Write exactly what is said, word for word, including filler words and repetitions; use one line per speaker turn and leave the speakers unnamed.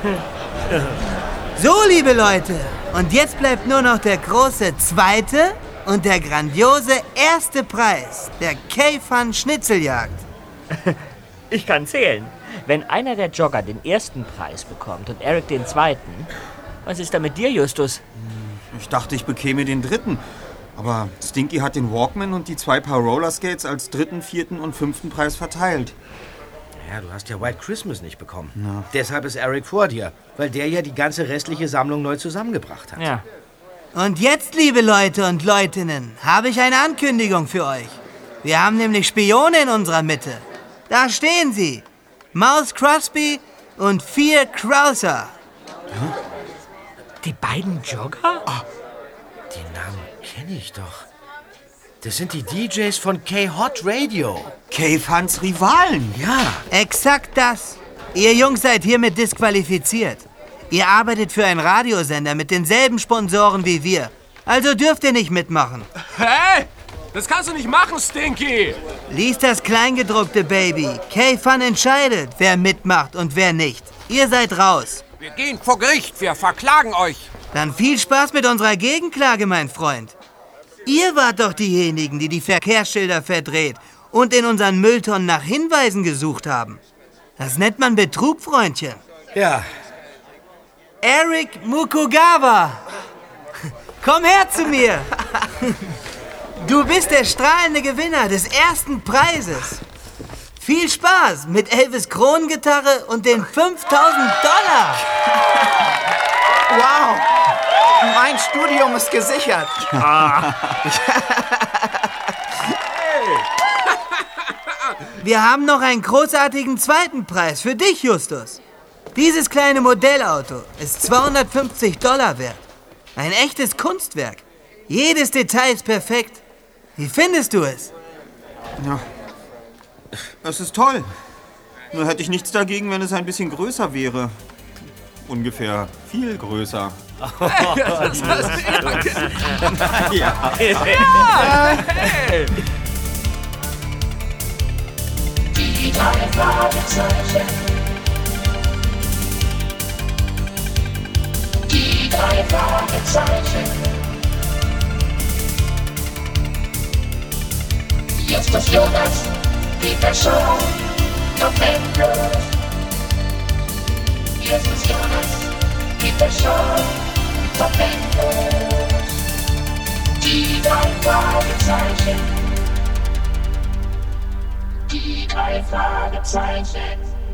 So, liebe Leute, und jetzt bleibt nur noch der große zweite und der grandiose erste Preis, der K-Fun Schnitzeljagd.
Ich kann zählen. Wenn einer der Jogger den ersten Preis bekommt und Eric den zweiten, was ist da mit dir, Justus?
Ich dachte, ich bekäme den dritten. Aber Stinky hat den Walkman und die zwei Paar Rollerskates als dritten, vierten und fünften Preis verteilt.
Ja, du hast ja White Christmas nicht bekommen. Ja. Deshalb ist Eric vor dir, weil der ja die ganze restliche Sammlung neu zusammengebracht hat.
Ja.
Und jetzt, liebe Leute und Leutinnen, habe ich eine Ankündigung für euch. Wir haben nämlich Spione in unserer Mitte. Da stehen sie. Mouse Crosby und Fear Krauser.
Hm?
Die beiden Jogger?
Oh, die Namen kenne ich doch. Das sind die D Js von K-Hot Radio.
K-Funs Rivalen.
Ja.
Exakt das. Ihr Jungs seid hiermit disqualifiziert. Ihr arbeitet für einen Radiosender mit denselben Sponsoren wie wir. Also dürft ihr nicht mitmachen.
Hä? Das kannst du nicht machen, Stinky!
Lies das Kleingedruckte, Baby. K-Fun entscheidet, wer mitmacht und wer nicht. Ihr seid raus.
Wir gehen vor Gericht, wir verklagen euch.
Dann viel Spaß mit unserer Gegenklage, mein Freund. Ihr wart doch diejenigen, die die Verkehrsschilder verdreht und in unseren Mülltonnen nach Hinweisen gesucht haben. Das nennt man Betrug, Freundchen.
Ja.
Eric Mukugawa, komm her zu mir. Du bist der strahlende Gewinner des ersten Preises. Viel Spaß mit Elvis Kronengitarre und den fünftausend Dollar.
Wow, mein Studium ist gesichert.
Ah. Wir haben noch einen großartigen zweiten Preis für dich, Justus. Dieses kleine Modellauto ist zweihundertfünfzig Dollar wert. Ein echtes Kunstwerk. Jedes Detail ist perfekt. Wie findest du es?
Ja, es ist toll. Nur hätte ich nichts dagegen, wenn es ein bisschen größer wäre. Ungefähr viel größer.
Oh, das hast du ja.
Ja.
Ja.
Die drei Fragezeichen. Die drei Fragezeichen. Jetzt ist Jonas, die Person, noch endlos. Jetzt ist Jonas, die Person, noch endlos. Die drei Fragezeichen. Die drei Fragezeichen.